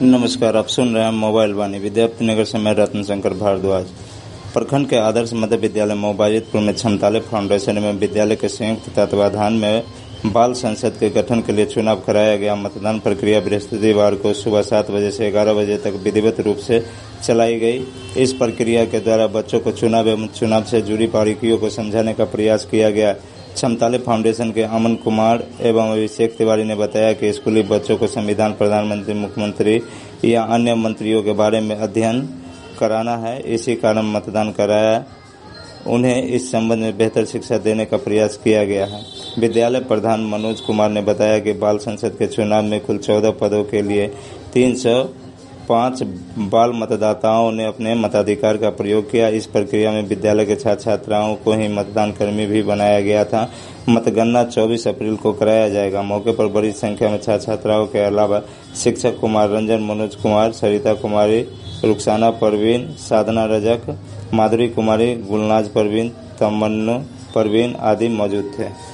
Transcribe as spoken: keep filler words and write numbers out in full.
नमस्कार, आप सुन रहे हैं मोबाइल वाणी। विद्यार्थी नगर से मैं रत्न शंकर भारद्वाज। प्रखंड के आदर्श मध्य विद्यालय मोबाजितपुर में क्षमताले फाउंडेशन में विद्यालय के संयुक्त तत्वाधान में बाल संसद के गठन के लिए चुनाव कराया गया। मतदान प्रक्रिया बृहस्पतिवार को सुबह सात बजे से ग्यारह बजे तक विधिवत रूप से चलाई गई। इस प्रक्रिया के द्वारा बच्चों को चुनाव एवं चुनाव से जुड़ी बारीकियों को समझाने का प्रयास किया गया। क्षमताले फाउंडेशन के अमन कुमार एवं अभिषेक तिवारी ने बताया कि स्कूली बच्चों को संविधान, प्रधानमंत्री, मुख्यमंत्री या अन्य मंत्रियों के बारे में अध्ययन कराना है, इसी कारण मतदान कराया। उन्हें इस संबंध में बेहतर शिक्षा देने का प्रयास किया गया है। विद्यालय प्रधान मनोज कुमार ने बताया कि बाल संसद के चुनाव में कुल चौदह पदों के लिए तीन सौ पाँच बाल मतदाताओं ने अपने मताधिकार का प्रयोग किया। इस प्रक्रिया में विद्यालय के छात्र छात्राओं को ही मतदान कर्मी भी बनाया गया था। मतगणना चौबीस अप्रैल को कराया जाएगा। मौके पर बड़ी संख्या में छात्र छात्राओं के अलावा शिक्षक कुमार रंजन, मनोज कुमार, सरिता कुमारी, रुखसाना परवीन, साधना रजक, माधुरी कुमारी, गुलनाज परवीन, तमन्नु परवीन आदि मौजूद थे।